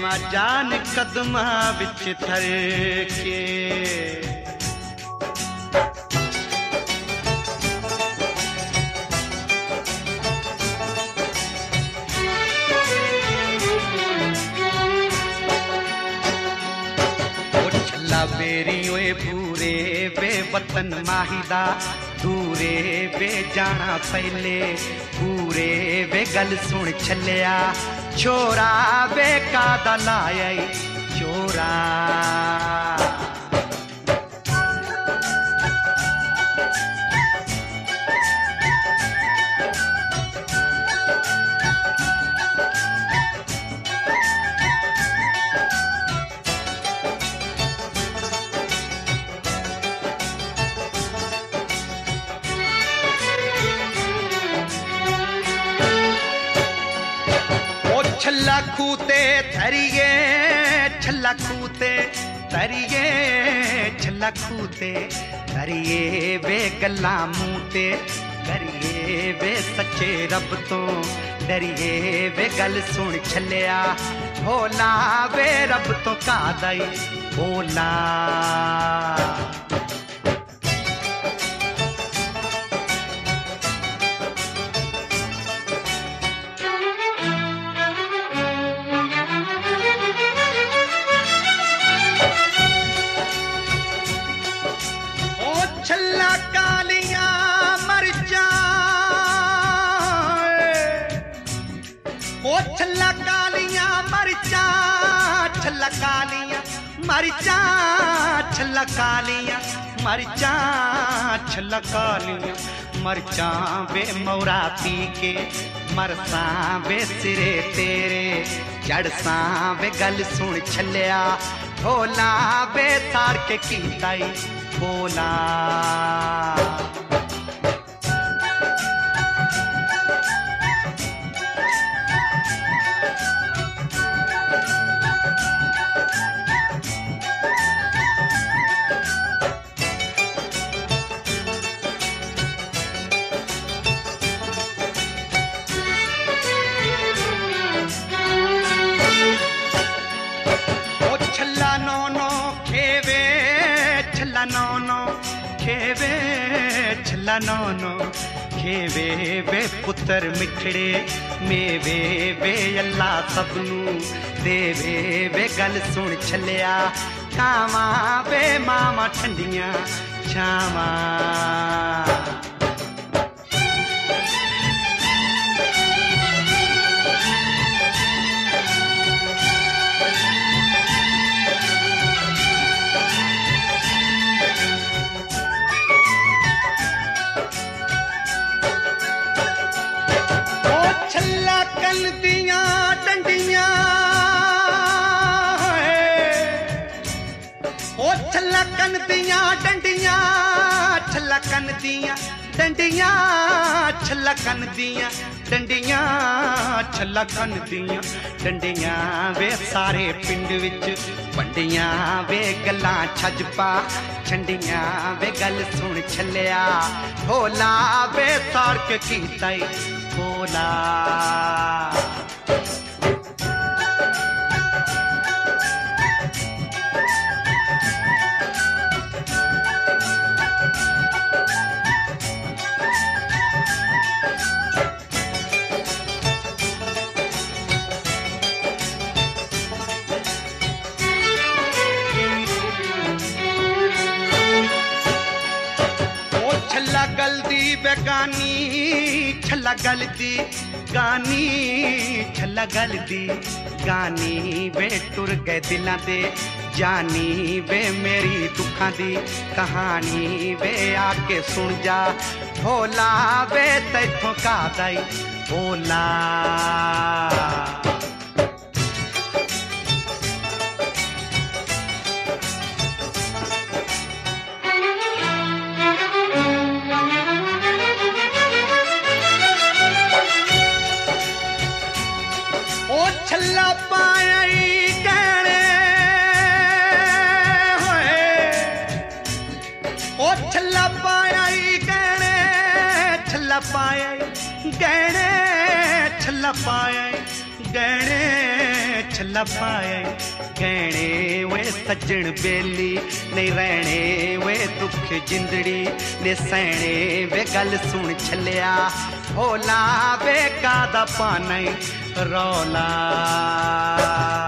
मां जान कदमा विच थर के बेरी ओए पूरे वे वतन माहिदा दूरे वे जाना पहले पूरे वे गल सुन छलिया छोरा वे कादा लाया चोरा छल्ला खूते धरिए छल्ला खूते धरिए छल्ला खूते धरिए वे गल्ला मूते करिए वे सच्चे रब तो डरिए वे गल सुन छलिया भोला वे रब तो कादाई भोला छल्ला कालियां मरचा ओ छल्ला कालियां मरचा छल्ला कालियां मरचा छल्ला कालियां मरचा छल्ला कालियां मरचा वे मौरा पी के मरसा वे सिरे तेरे जड़सा वे गल सुन छलिया भोला वे तार के कीताई बोला ओ छल्ला नौनो खेवे छल्ला नौनो खेवे छल्ला नौनो खेवे वे पुत्र मिठड़े मेवे वे अल्लाह सबनू देवे वे गल सुन छलिया कावा वे मामा ठंडियां छावा दिया डंडियां ओ छलकन दिया डंडियां छलकन दिया डंडियां छलकन दिया डंडियां छलकन दिया डंडियां वे सारे पिंड विच वंडियां वे गल्लां छज पा छंडियां वे गल सुन छलिया भोला वे तार के कीताई भोला छल्ला गलदी बेगानी छल्ला गलदी गानी छल्ला गलदी गानी वे टुर गए दिलां दे जानी वे मेरी दुखां दी कहानी वे आके सुन जा भोला वे तैथों कादाई भोला छल्ला पाया गहने होए ओ छल्ला पाया गहने छल्ला पाया गहने छल्ला पाया गहने छल्ला पाए कहने वे सज्जन बेली नहीं रहने वे दुख जिंदड़ी ने सहने वे गल सुन छलिया होला वे कादा पाने रौला